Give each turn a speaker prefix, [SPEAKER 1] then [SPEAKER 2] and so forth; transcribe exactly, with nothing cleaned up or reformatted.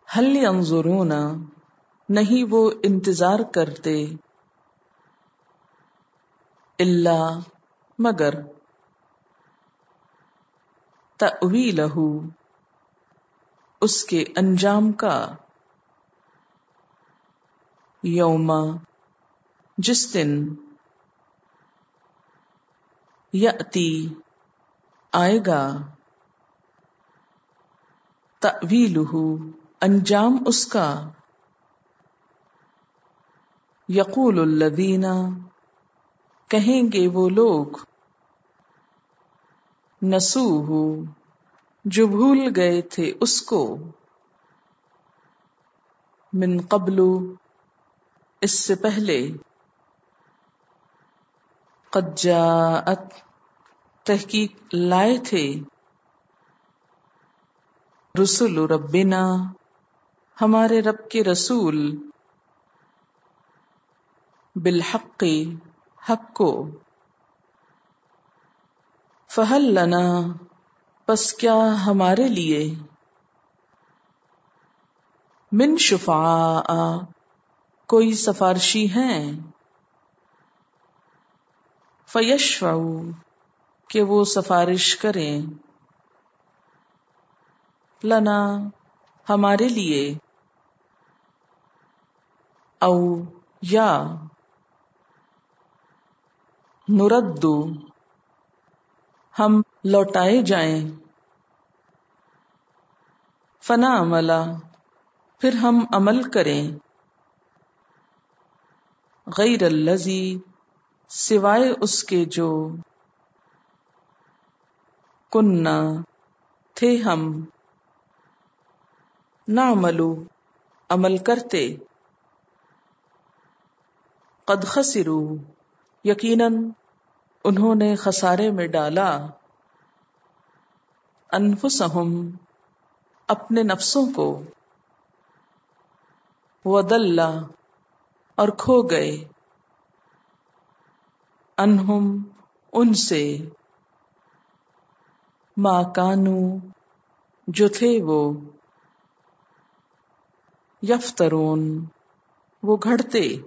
[SPEAKER 1] هل ينظرون نہیں وہ انتظار کرتے الا مگر تأویلہ اس کے انجام کا یوم جس دن یأتی آئے گا تأویلہ انجام اس کا یقول الذین کہیں گے وہ لوگ نسوہ جو بھول گئے تھے اس کو من قبل اس سے پہلے قد جاءت تحقیق لائے تھے رسول ربنا ہمارے رب کے رسول بالحق حق کو فہل لنا پس کیا ہمارے لیے من شفعاء کوئی سفارشی ہیں فیشفعوا کہ وہ سفارش کریں لنا ہمارے لیے او یا نردو ہم لوٹائے جائیں فنعمل پھر ہم عمل کریں غیر الذی سوائے اس کے جو کننا تھے ہم نعملو عمل کرتے قد خسروا یقیناً انہوں نے خسارے میں ڈالا انفسہم اپنے نفسوں کو وضل اور کھو گئے انہم ان سے ما کانوا جو تھے وہ یفترون وہ گھڑتے